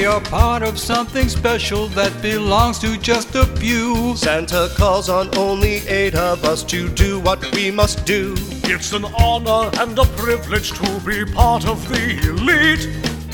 We are part of something special that belongs to just a few. Santa calls on only 8 of us to do what we must do. It's an honor and a privilege to be part of the elite.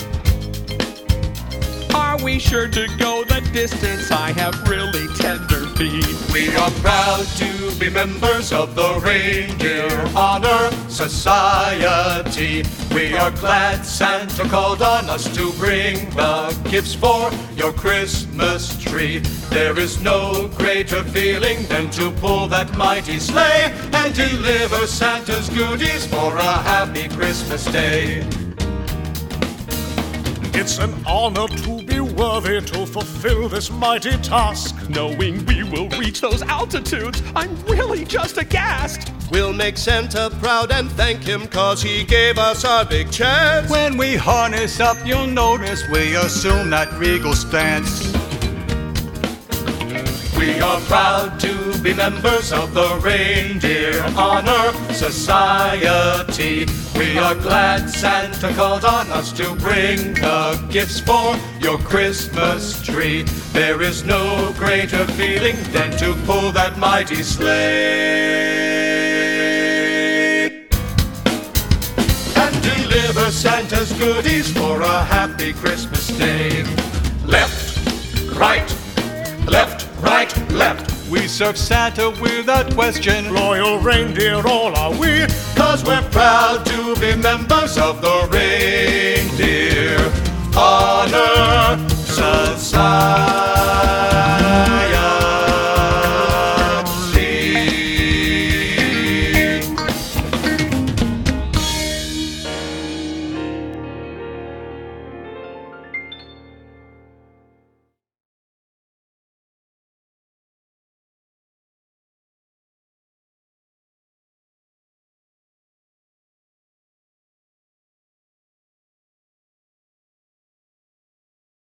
Are we sure to go the distance? I have really tender feet. We are proud to be members of the Reindeer Honor Society. We are glad Santa called on us to bring the gifts for your Christmas tree. There is no greater feeling than to pull that mighty sleigh and deliver Santa's goodies for a happy Christmas day. It's an honor to be worthy to fulfill this mighty task. Knowing we will reach those altitudes, I'm really just aghast. We'll make Santa proud and thank him 'cause he gave us our big chance. When we harness up, you'll notice we assume that regal stance. We are proud to be members of the Reindeer Honor Society. We are glad Santa called on us to bring the gifts for your Christmas tree. There is no greater feeling than to pull that mighty sleigh and deliver Santa's goodies for a happy Christmas day. Left, right, left, right, left. We serve Santa without question. Loyal reindeer all are we, 'Cause we're proud to be members of the Reindeer Honor Society.